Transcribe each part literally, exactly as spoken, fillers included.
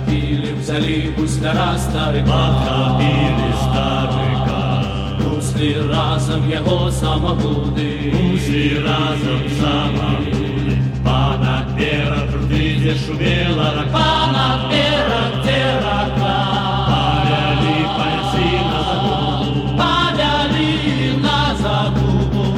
Подкопили, взяли гусляра старика, Подкопили старика, Ушли разом его самогуды, ушли разом самогуды. Понад берег рты, где шумела рака, понад берег, где рака, повели пальцы на загубу, повели на загубу.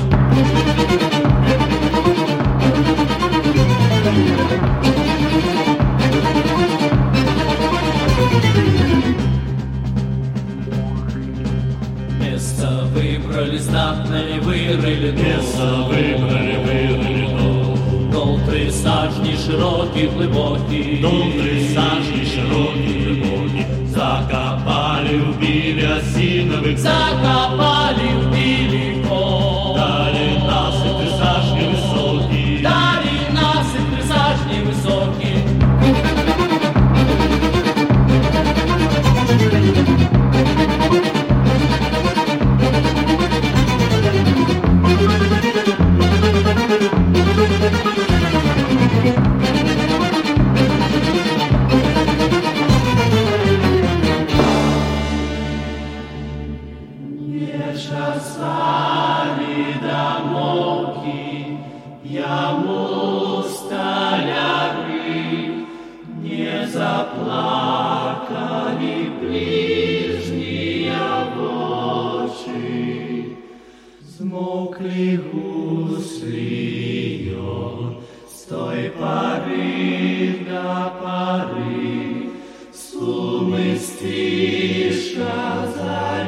Место выбрали знатное, вырыли место выбрали, вырыли дом. Дол три сажни широкий, глубокий, Дом три сажни широкий, глубокий. Закопали, убили осиновых, закопали, убили кол. дали насыпь три сажни высокий, дали насыпь три сажни высокий. Не часами домовки, яму столяры, не заплакали ближние очи, смокли гусли с той поры до поры, сумы стиша за